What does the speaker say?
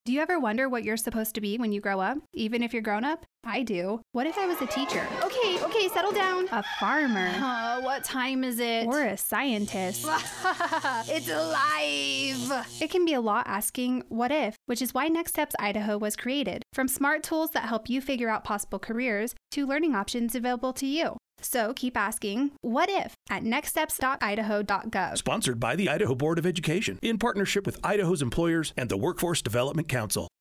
Do you ever wonder what you're supposed to be when you grow up, even if you're grown up? I do. What if I was a teacher? Okay, settle down. A farmer? What time is it? Or a scientist? It's alive! It can be a lot asking, what if? Which is why Next Steps Idaho was created. From smart tools that help you figure out possible careers to learning options available to you. So keep asking, what if? At nextsteps.idaho.gov. Sponsored by the Idaho Board of Education in partnership with Idaho's employers and the Workforce Development Council.